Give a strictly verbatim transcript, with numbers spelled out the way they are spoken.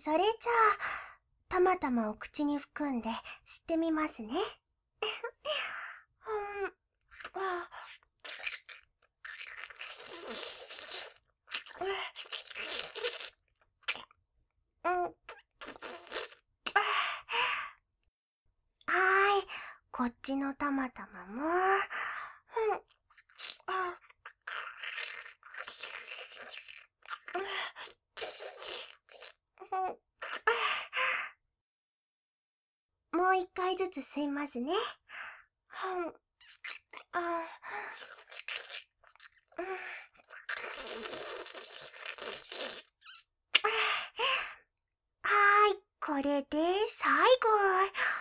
それじゃあ、たまたまを口に含んで吸ってみますね。うん、あ、うん、はーい、こっちのたまたまも。うん、あ、うん、もう一回ずつ吸いますね。うん、あ、うん、はーい、これで最後。